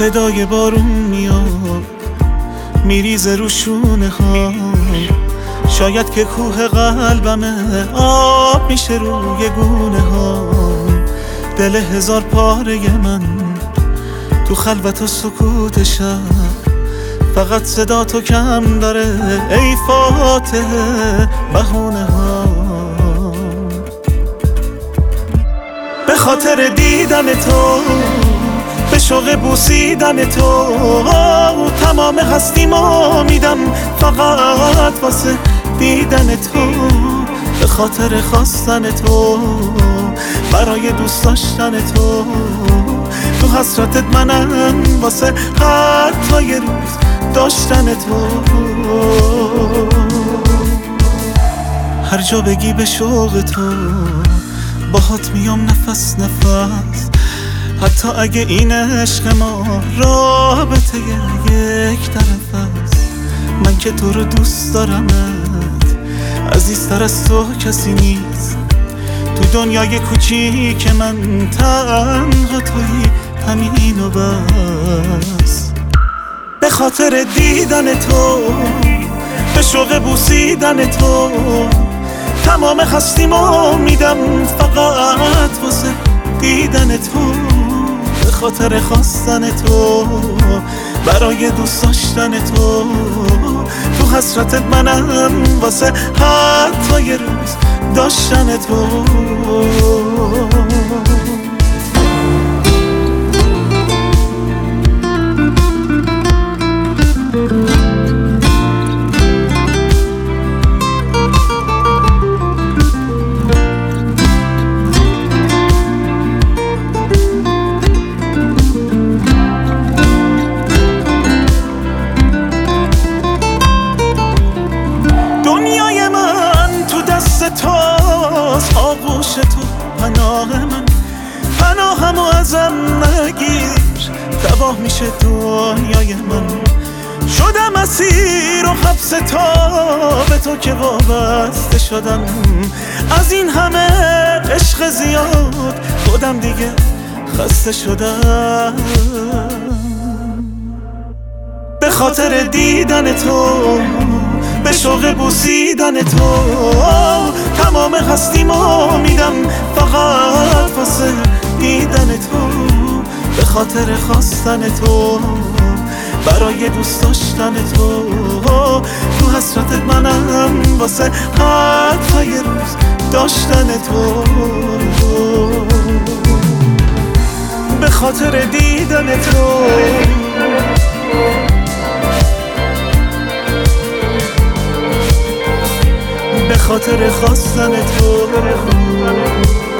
صدای بارون میاد میریزه رو شونه ها، شاید که کوه قلبمه آب میشه روی گونه ها. دل هزار پاره من تو خلوت و سکوت شب، فقط صدا تو کم داره ای فاتح بهونه ها. به خاطر دیدن تو، به شوق بوسیدن تو، تمام هستیمو میدم فقط واسه دیدن تو. به خاطر خواستن تو، برای دوست داشتن تو، تو حسرتت منم واسه حتی یه روز داشتن تو. هر جا بگی به شوق تو، باهات میام نفس نفس، حتی اگه این عشق ما رابطه یک طرف است. من که تو رو دوست دارمت، عزیزتر از تو کسی نیست. تو دنیای کوچیک من تنها تویی، همین و بس. به خاطر دیدن تو، به شوق بوسیدن تو، تمام هستیمو میدم فقط واسه دیدن تو. به خاطر خواستن تو، برای دوست داشتن تو، تو حسرتت منم واسه حتی یه روز داشتن تو. دنیای من تو دست توست، آغوش تو پناه من، پناهمو ازم نگیر، تباه میشه دنیای من. شدم اسیر و حبس تو، به تو که وابسته شدم. از این همه عشق زیاد خودم دیگه خسته شدم. به خاطر دیدن تو، به شوق بوسیدن تو، تمام هستیمو میدم فقط واسه دیدن تو. به خاطر خواستن تو، برای دوست داشتن تو، تو حسرتت منم واسه حتی یه روز داشتن تو. به خاطر دیدن تو، به خاطر خواستن تو.